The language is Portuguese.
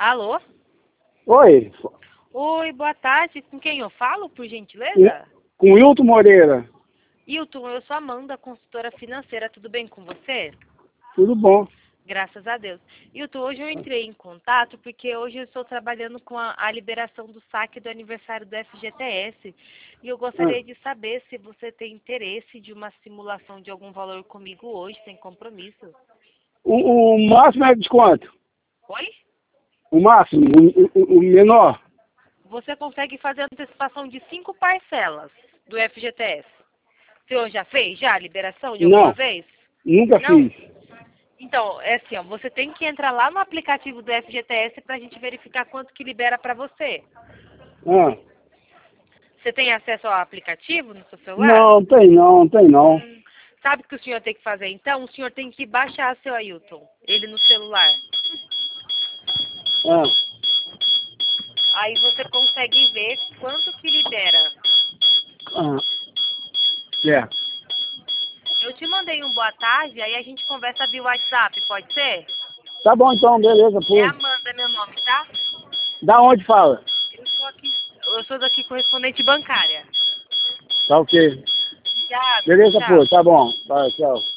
Alô? Oi, Oi, boa tarde. Com quem eu falo, por gentileza? com Hilton Moreira. Hilton, eu sou Amanda, consultora financeira. Tudo bem com você? Tudo bom? Graças a Deus. Hilton, hoje eu entrei em contato porque hoje eu estou trabalhando com a liberação do saque do aniversário do FGTS. E eu gostaria de saber se você tem interesse de uma simulação de algum valor comigo hoje, sem compromisso. O máximo é desconto. Oi? O máximo, o menor. Você consegue fazer antecipação de 5 parcelas do FGTS. O senhor já fez a liberação de alguma Não, vez? nunca Não? fiz. Então, é assim, ó, você tem que entrar lá no aplicativo do FGTS para a gente verificar quanto que libera para você. Ah, Você tem acesso ao aplicativo no seu celular? não, tem não, tem não. Sabe o que o senhor tem que fazer então? O senhor tem que baixar seu Ailton, ele no celular. Ah, Aí você consegue ver quanto que libera. ah, certo. Eu te mandei um boa tarde, aí a gente conversa via WhatsApp, pode ser? Tá bom então, beleza, É pô. Amanda meu nome, tá? Da onde fala? Eu sou daqui correspondente bancária. Tá ok. Obrigada, Beleza, tchau. pô, tá bom. Tá, tchau.